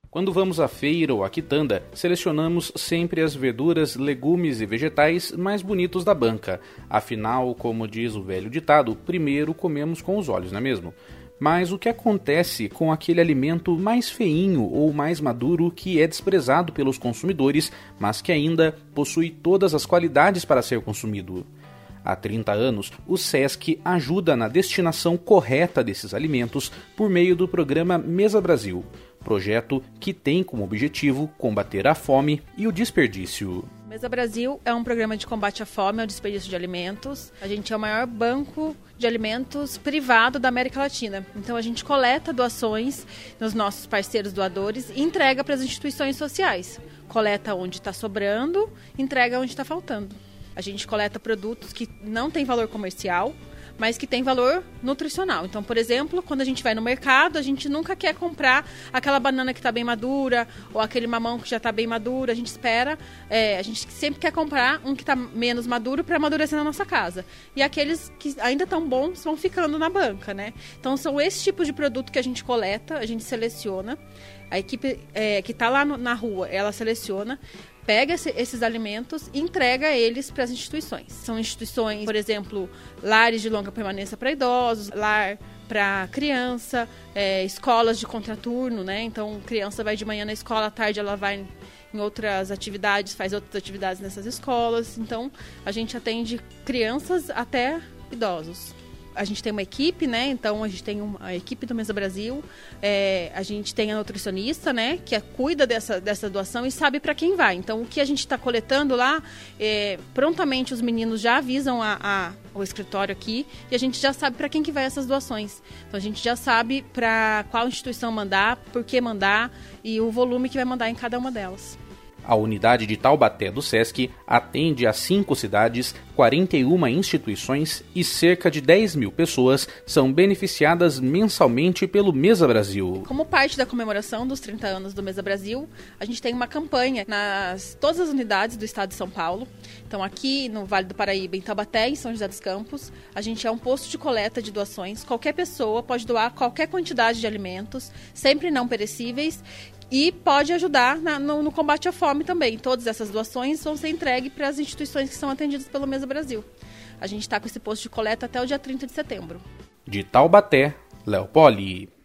Quando vamos à feira ou à quitanda, selecionamos sempre as verduras, legumes e vegetais mais bonitos da banca. Afinal, como diz o velho ditado, primeiro comemos com os olhos, não é mesmo? Mas o que acontece com aquele alimento mais feinho ou mais maduro que é desprezado pelos consumidores, mas que ainda possui todas as qualidades para ser consumido? Há 30 anos, o SESC ajuda na destinação correta desses alimentos por meio do programa Mesa Brasil, projeto que tem como objetivo combater a fome e o desperdício. Mesa Brasil é um programa de combate à fome e ao desperdício de alimentos. A gente é o maior banco de alimentos privado da América Latina. Então a gente coleta doações nos nossos parceiros doadores e entrega para as instituições sociais. Coleta onde está sobrando, entrega onde está faltando. A gente coleta produtos que não têm valor comercial, mas que tem valor nutricional. Então, por exemplo, quando a gente vai no mercado, a gente nunca quer comprar aquela banana que está bem madura ou aquele mamão que já está bem maduro. A gente espera, a gente sempre quer comprar um que está menos maduro para amadurecer na nossa casa. E aqueles que ainda estão bons vão ficando na banca, né? Então, são esses tipos de produto que a gente coleta, a gente seleciona. A equipe que está lá na rua, ela seleciona, pega esses alimentos e entrega eles para as instituições. São instituições, por exemplo, lares de longa permanência para idosos, lar para criança, escolas de contraturno, né? Então, criança vai de manhã na escola, à tarde ela vai em outras atividades, faz outras atividades nessas escolas. Então, a gente atende crianças até idosos. A gente tem uma equipe, né? Então a gente tem a equipe do Mesa Brasil, a gente tem a nutricionista, né? Que cuida dessa doação e sabe para quem vai. Então o que a gente está coletando lá, prontamente os meninos já avisam o escritório aqui e a gente já sabe para quem que vai essas doações. Então a gente já sabe para qual instituição mandar, por que mandar e o volume que vai mandar em cada uma delas. A unidade de Taubaté do SESC atende a 5 cidades, 41 instituições e cerca de 10 mil pessoas são beneficiadas mensalmente pelo Mesa Brasil. Como parte da comemoração dos 30 anos do Mesa Brasil, a gente tem uma campanha todas as unidades do estado de São Paulo. Então aqui no Vale do Paraíba, em Taubaté, em São José dos Campos, a gente é um posto de coleta de doações. Qualquer pessoa pode doar qualquer quantidade de alimentos, sempre não perecíveis, e pode ajudar no combate à fome também. Todas essas doações vão ser entregues para as instituições que são atendidas pelo Mesa Brasil. A gente está com esse posto de coleta até o dia 30 de setembro. De Taubaté, Léo Poli.